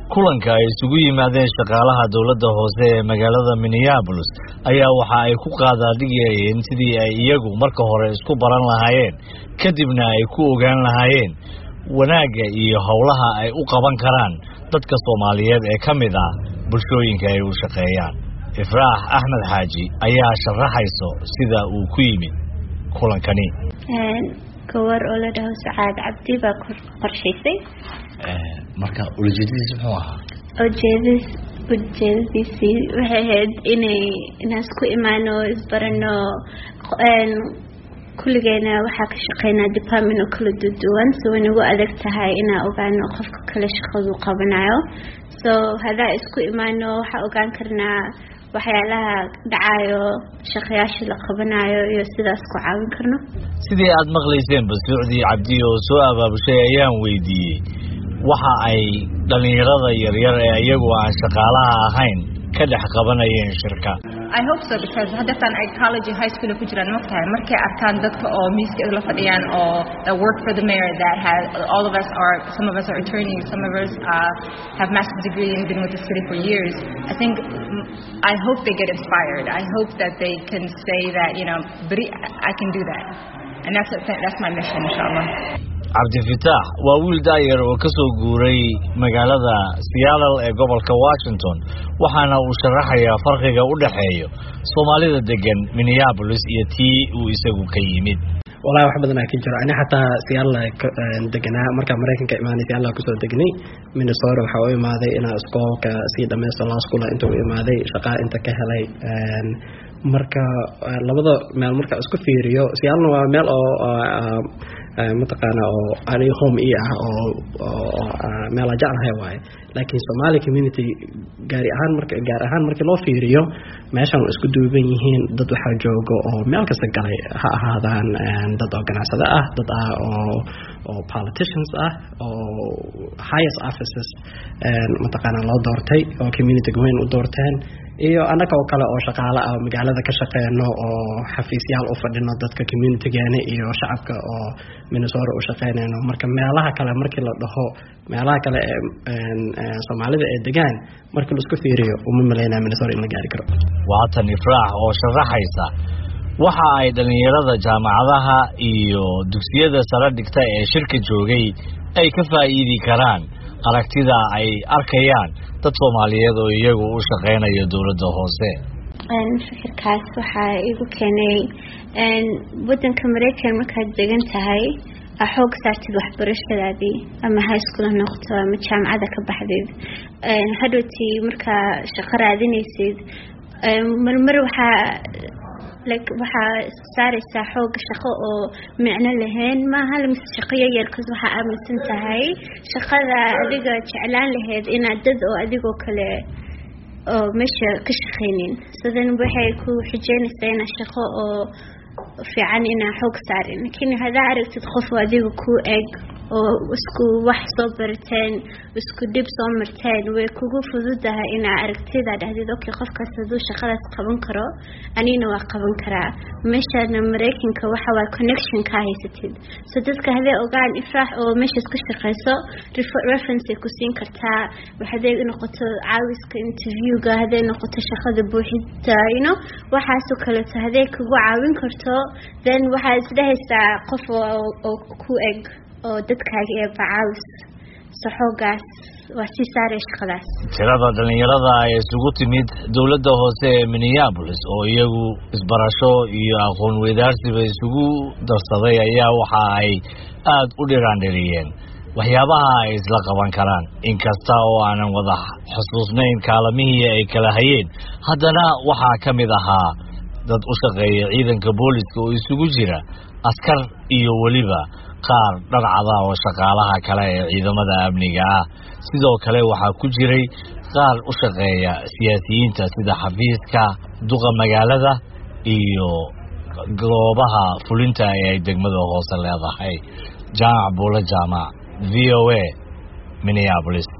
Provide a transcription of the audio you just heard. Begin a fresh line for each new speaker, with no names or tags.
kulanka ay isugu yimaadeen shaqaalaha dawladda hoose ee magaalada Minneapolis ayaa waxa ay ku qaadaadhigayeen sidii ay iyagu marka hore isku baran lahaayeen kadibna ay ku ogaan lahaayeen wanaaga iyo hawlaha ay u qaban karaan dadka Soomaaliyeed ee kamid ah bulshooyinka ay u shaqeeyaan. Ifraax Axmed Xaaji ayaa sharaxayso sida uu ku yimid kulankani.
Kawar oo la dhaho Sacaad Cabdi baa qorshaysay.
Marka ujeedadiisu muxuu ahaa?
Ujeedadiisi waxay ahayd inaan isku imaano isbarano kulligeena waxaa ka shaqeynaa department oo kala duwan soo inagu adag tahay inaan ogaano qofka kale shaqadu qabanayo. So hadaa isku imaano waxaa ogaan karnaa waxyaalaha dhacayo shaqayaasha la qabanayo iyo sidaas ku caawin karno.
Sidii aad maqlayseen Basuucdi Cabdi oo soo abaabushay ayaan weydiiyey waxa ay dhalinyarada yaryar ee iyagu aan shaqaalaha ahayn ka dhex qabanayeen shirka.
I hope so because haddatan ay college and high school ku jiraan markay arkaan dadka oo miiska la fadhiyaan oo that work for the mayor that has all of us are some of us are attorneys, some of us have master's degree and been with the city for years. I hope they get inspired. I hope that they can say that, but I can do that. And that's my mission, inshallah.
Cabdi Fataax waa wiil daayar oo ka soo guuray magaalada Seattle ee gobolka Washington waxaana uu sharaxayaa farqiga u dhaxeeyo Soomaalida degan Minneapolis iyo tii uu isagu ka yimid.
والله واحد بدنا كجرا أنا حتى سيارة دقنا مركب أمريكا كمان سيارة كسر دقني من الصور وحوي ما ذي أنا أسقو كسيد أمس الله أسقوله أنتو ما ذي شقاء أنت كهلي مركب لبضة مع المركب أسقو في ريو سيارة ومال أو متقنا أو عليهم أو مال جعل هواي لكن Somali community gaari ahaan markii loo fiiriyo meeshan isku duuban yihiin dad waxa joogo oo meel kasta galay ha ahaadaan dad ganacsato ah dad oo politicians ah oo highest offices mataqaana loo doortay oo community weyn u doorteen iyo anaka oo kale oo shaqaale ah magaalada ka shaqeeyno oo xafiisyaal u fadhino dadka community-geena iyo shacabka oo Minnesota u shaqeynayno marka meelaha kale markii la dhaho meelaha kale Soomaalida ee degan markii la isku fiiriyo uma maleynaa Minnesota in la gaari karo.
Waa tan Ifraax oo sharaxaysa waxa ay dhalinyarada jaamacadaha iyo dugsiyada sare dhigta ee shirka joogay ay ka faa'iidi karaan aragtida ay arkayaan dad Soomaaliyeed oo iyagu u shaqeynaya dawladda hoose.
Fikirkaas waxa igu keenay wadanka Mareykanka markaad degan tahay xoog saartid waxbarashadaadii ama high school noqoto ama jaamacada ka baxdeed hadhowtii marka shaqo raadinaysid mar waxa saaraysaa xoog shaqo oo macno lahayn ma hal mis shaqo yar kaas waxa aaminsan tahay shaqada adiga jeclaan lahayd inaad dad oo adigoo kale oo meesha ka shaqeyneen sidan waxay ku xijeynaysaa in shaqo oo fiican ina xoog saarin laakiin hada aragtid qof adiga ku eeg oo isku wax soo barteen isku dib soo marteen way kugu fududahay in aragtida dhahdid okay qofkaas haduu shaqadaas qaban karo anina waa qaban karaa meeshana Mareykanka waxa waa connection ka haysatid so dadka haday ogaan Ifraax oo meesha ka shaqeyso reference ku siin kartaa waxay noqoto caawiska interview-ga haday noqoto shaqada buuxinta waxaas oo kale haday kugu caawin karto then waxa isdhahaysaa qof oo ku eeg oo dadkaaga ee bacaawis saxoogaas waa si saaray shaqadaas.
Tirada dhalinyarada ay isugu timid dawladda hoose ee Minneapolis oo iyagu isbarasho iyo aqoon weydaarsiba isugu darsaday ayaa waxa ay aad u dhiraandhiriyeen waxyaabaha ay isla qaban karaan inkasta oo aanan wada xusuusnayn kaalamihii ay kala hayeen haddana waxaa ka mid ahaa dad u shaqeeya ciidanka booliska oo isugu jira askar iyo waliba qaar dharcada oo shaqaalaha kale ee ciidamada amniga ah sidoo kale waxa ku jiray qaar u shaqeeya siyaasiyiinta sida xafiiska duqa magaalada iyo goobaha fulinta ee degmada hoose leedahay. Jaamac Buula Jaamac VOA Minneapolis.